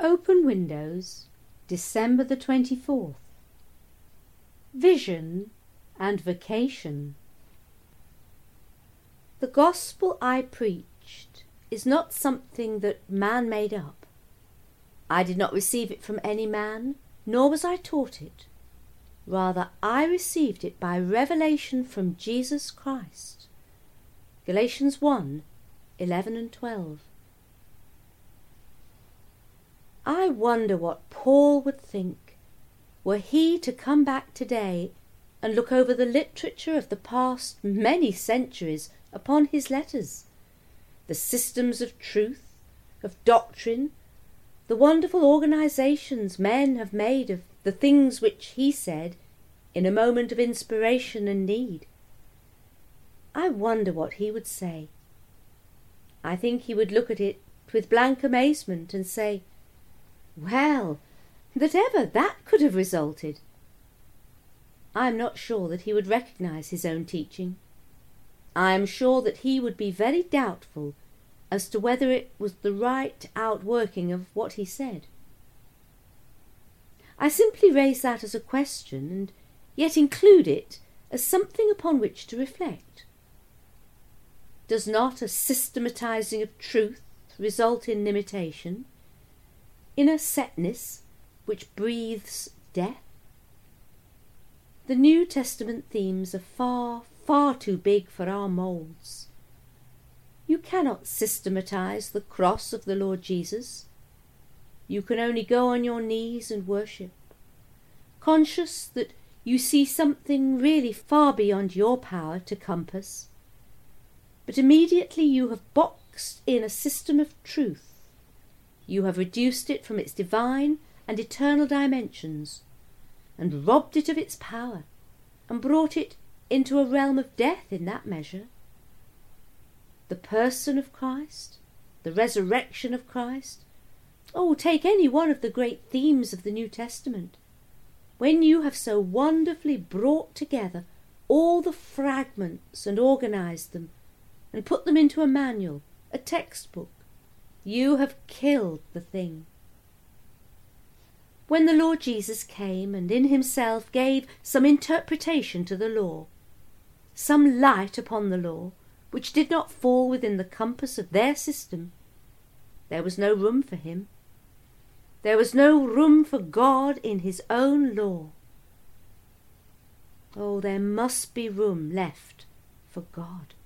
Open Windows, December the 24th. Vision and Vocation. The gospel I preached is not something that man made up. I did not receive it from any man, nor was I taught it. Rather, I received it by revelation from Jesus Christ. Galatians 1:11 and 12. I wonder what Paul would think were he to come back today and look over the literature of the past many centuries upon his letters, the systems of truth, of doctrine, the wonderful organizations men have made of the things which he said in a moment of inspiration and need. I wonder what he would say. I think he would look at it with blank amazement and say, "Well, that ever that could have resulted." I am not sure that he would recognize his own teaching. I am sure that he would be very doubtful as to whether it was the right outworking of what he said. I simply raise that as a question, and yet include it as something upon which to reflect. Does not a systematizing of truth result in limitation, in a setness which breathes death? The New Testament themes are far, far too big for our moulds. You cannot systematize the cross of the Lord Jesus. You can only go on your knees and worship, conscious that you see something really far beyond your power to compass. But immediately you have boxed in a system of truth, you have reduced it from its divine and eternal dimensions, and robbed it of its power, and brought it into a realm of death in that measure. The person of Christ, the resurrection of Christ, take any one of the great themes of the New Testament. When you have so wonderfully brought together all the fragments and organized them, and put them into a manual, a textbook, you have killed the thing. When the Lord Jesus came and in himself gave some interpretation to the law, some light upon the law, which did not fall within the compass of their system, there was no room for him. There was no room for God in his own law. Oh, there must be room left for God.